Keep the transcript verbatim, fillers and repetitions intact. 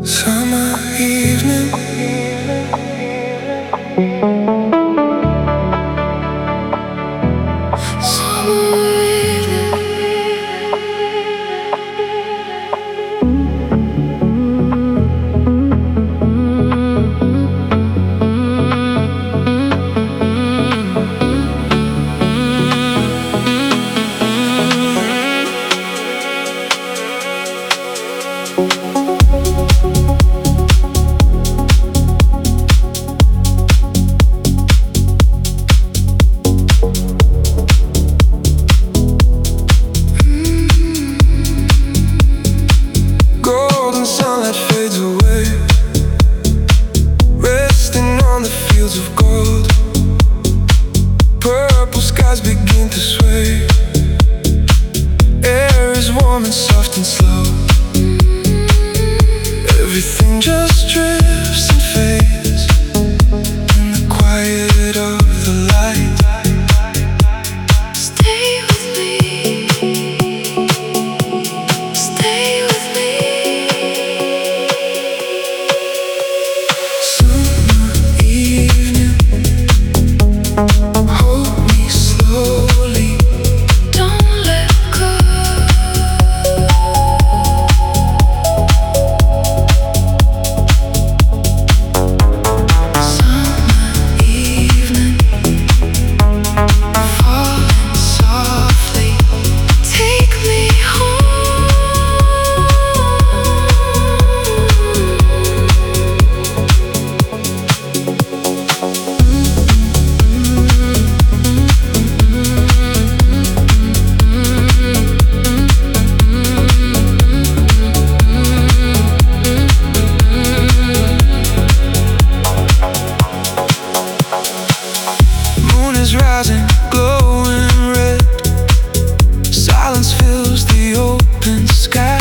Summer evening, summer golden sunlight fades away, resting on the fields of gold. Purple skies begin to sway, air is warm and soft and slow. Everything just drifts and fades in the quiet of the light. Stay with me, stay with me. Summer evening, hold me slowly, don't let go. Rising, glowing red, silence fills the open sky.